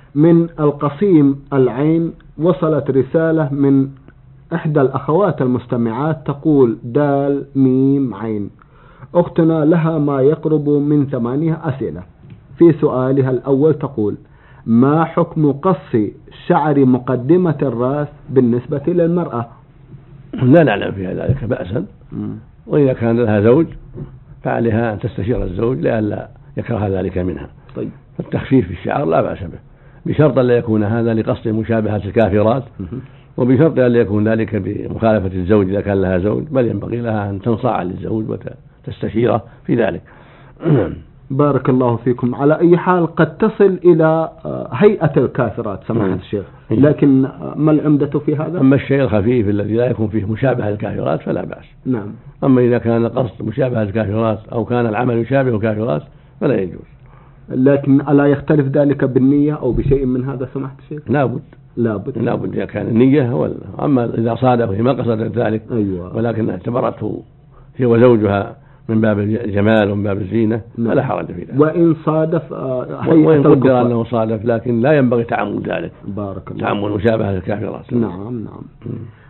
من القصيم العين وصلت رسالة من إحدى الأخوات المستمعات تقول: دال ميم عين. أختنا لها ما يقرب من 8 أسئلة. في سؤالها الأول تقول: ما حكم قص شعر مقدمة الرأس بالنسبة للمرأة؟ لا نعلم في ذلك بأسا، وإذا كان لها زوج فعليها أن تستشير الزوج لئلا يكره ذلك منها. طيب. فالتخفيف في الشعر لا بأس به، بشرط أن لا يكون هذا لقصد مشابهة الكافرات، وبشرط أن لا يكون ذلك بمخالفة الزوج إذا كان لها زوج، بل ينبغي لها أن تنصاع للزوج وتستشيره في ذلك. بارك الله فيكم. على أي حال قد تصل إلى هيئة الكافرات سماحة الشيخ، لكن ما العمدة في هذا؟ أما الشيء الخفيف الذي لا يكون فيه مشابهة الكافرات فلا بأس. نعم. أما إذا كان قصد مشابهة الكافرات أو كان العمل يشابه الكافرات فلا يجوز. لكن ألا يختلف ذلك بالنية أو بشيء من هذا سماحة الشيخ؟ لابد إذا كان النية أما إذا صادف هي ما قصدت ذلك. أيوة. ولكن اعتبرته هي وزوجها من باب الجمال ومن باب الزينة فلا حرج في ذلك. وإن صادف وإن قدر أنه صادف، لكن لا ينبغي تعمد ذلك. بارك الله. تعمد مشابهة الكافرات. نعم.